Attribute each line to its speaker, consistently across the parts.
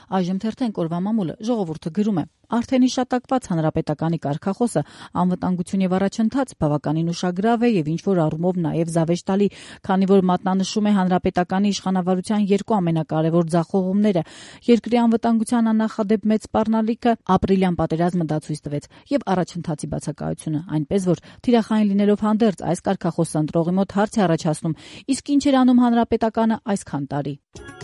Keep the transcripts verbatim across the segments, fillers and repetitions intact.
Speaker 1: Այժմ թերթենք օրվա մամուլը ժողովուրդը գրում է. Արդեն իշատակված հանրապետականի կարգախոսը անվտանգություն եւ առաջընթաց բավականին ուշագրավ է եւ ինչ-որ առումով նաեւ զավեշտալի, քանի որ մատնանշում է հանրապետականի իշխանավարության երկու ամենակարևոր ձախողումները՝ երկրի անվտանգության աննախադեպ մեծ սպառնալիքը, ապրիլյան պատերազմը դա ցույց տվեց, եւ առաջընթացի բացակայությունը, այնպես որ թիրախային լինելով հանդերձ այս կարգախոսը ընտրողի մոտ հարց է առաջացնում՝ իսկ ինչ էր անում հանրապետականը այսքան տարի։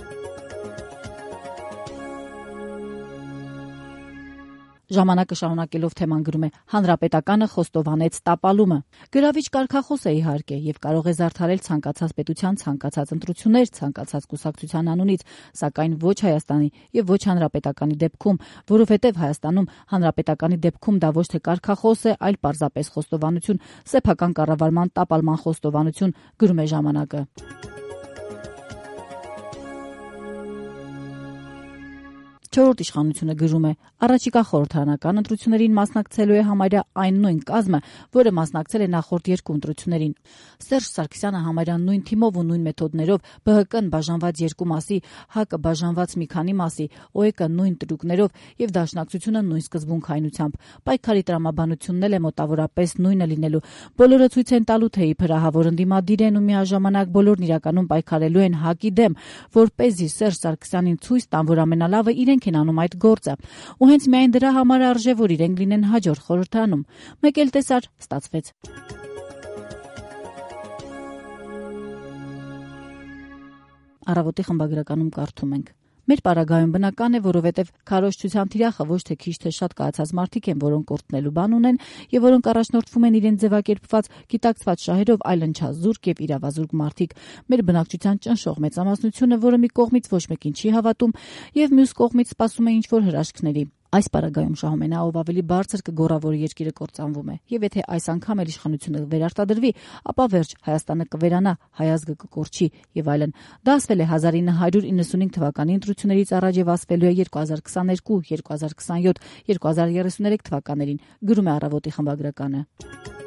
Speaker 1: Ժամանակը շարունակելով թեման գրում է. հանրապետականը խոստովանեց տապալումը։ Գրավիչ կարգախոս է իհարկե եւ կարող է զարդարել ցանկացած պետության ցանկացած ընտրություններ, ցանկացած կուսակցության անունից, սակայն ոչ Հայաստանի եւ ոչ հանրապետականի դեպքում, որովհետեւ Հայաստանում հանրապետականի դեպքում դա ոչ թե կարգախոս է, այլ պարզապես խոստովանություն, սեփական կառավարման տապալման խոստովանություն, գրում է ժամանակը։ Չորրորդ իշխանությունը գրում է. առաջիկա խորհրդարանական ընտրություններին մասնակցելու է համարյա այն նույն կազմը, որը մասնակցել է նախորդ երկու ընտրություններին։ Սերժ Սարգսյանը համարյա նույն թիմով ու նույն մեթոդներով, Բ Հ Կն բաժանված երկու մասի, Հ Կը բաժանված մի քանի մասի, Օ Է Կը նույն տրուկներով եւ Դաշնակցությունը նույն սկզբունքայնությամբ։ Պայքարի տրամաբանությունն էլ է մոտավորապես նույնը լինելու։ Բոլորը ցույց են տալու, թե իբր ահավոր ընդդիմադիր են ու միաժամանակ բոլորն իրականում պայքարելու են Հ Կի դեմ, որպեսզի Սերժ Սարգսյանին ցույց տան, որ ամենալավը իրենք են անում այդ գործը, ու հենց միայն դրա համար արժե, որ իրենք լինեն հաջորդ խորհրդարանում։ Մեկ էլ տեսար, ստացվեց։ Առավոտի խմբագրականում կարդում ենք. Մեր պարագայում բնական է, որովհետև քարոզչության թիրախը ոչ թե քիչ թե շատ կայացած մարդիկ են, որոնք կորտնելու բան ունեն եւ որոնք առաջնորդվում են իրենց ձևակերպված, գիտակցված շահերով, այլ ընչազուրկ եւ իրավազուրկ մարդիկ։ Մեր բնակչության ճնշող մեծամասնությունը, որը մի կողմից ոչ մեկին չի հավատում եւ մյուս կողմից սպասում է ինչ-որ հրաշքների։ Այս պարագայում շահում է նա, ով ավելի բարձր կգոռավորի երկիրը կործանվում է։ Եվ եթե այս անգամ էլ իշխանությունը վերարտադրվի, ապա վերջ, Հայաստանը կվերանա, հայ ազգը կկորչի եւ այլն։ Դա ասվել է հազար ինը հարյուր իննսունհինգ թվականի ընտրություններից առաջ եւ ասվելու է երկու հազար քսաներկու, երկու հազար քսանյոթ, երկու հազար երեսուներեք թվականներին, գրում է Առավոտի խմբագրականը։